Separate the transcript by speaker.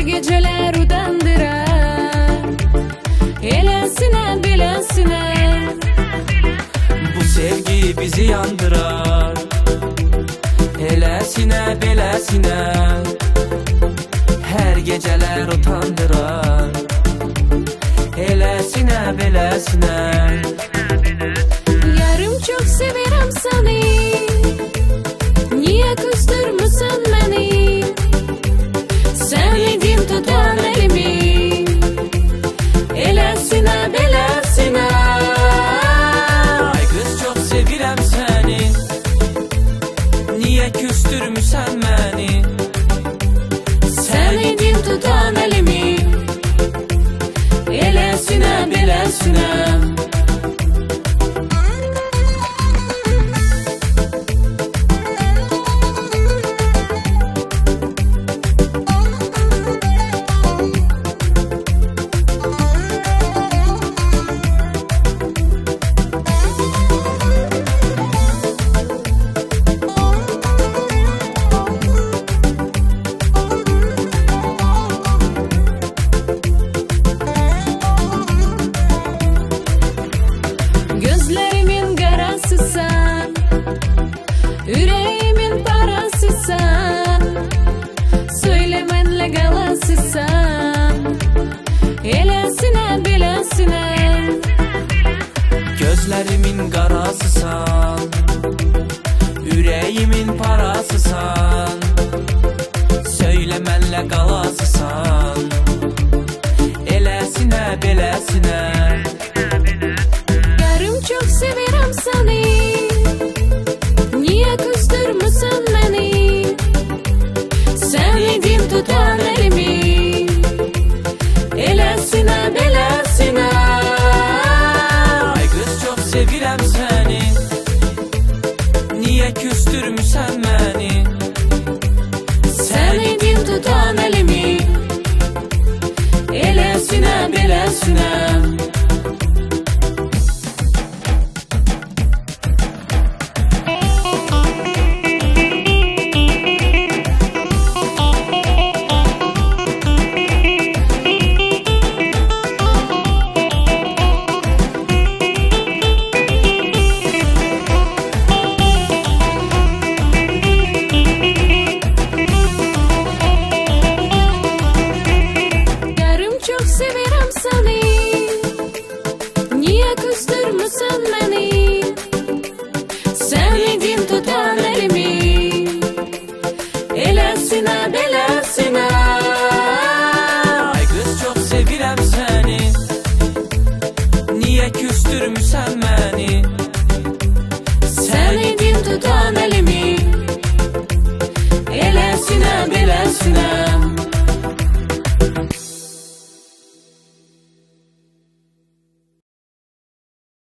Speaker 1: geceler udandırar. Elesine bilesine
Speaker 2: Bu sevgi bizi yandırar. Elesine belesine her geceler utandırar. Elesine belesine
Speaker 1: yarım çok severim seni. Niye küstürmüşsün beni? Sen idin tutan elimi. Elesine belesine
Speaker 2: ay kız çok sevirem seni. Niye küstürmüşsen beni?
Speaker 1: sen idin tutan elimi. Elesine belesine gözlerimin karasısan, yüreğimin parasısan, söylemenle galasısan, elesine bilesine
Speaker 2: gözlerimin karasısan, yüreğimin parasısan, söylemenle kalasısan, elesine belesine
Speaker 1: yarım çok severim seni. Niye küstürmüşsün beni? Sen idin tutan elimi. Elesine belesine
Speaker 2: ay kız çok sevirem seni. Niye küstürmüşsen beni?
Speaker 1: sen idin tutan elimi. Elesine belesine çok severim seni. Niye küstürmüşsün beni? Sen idin tutan elimi. Elesine belesine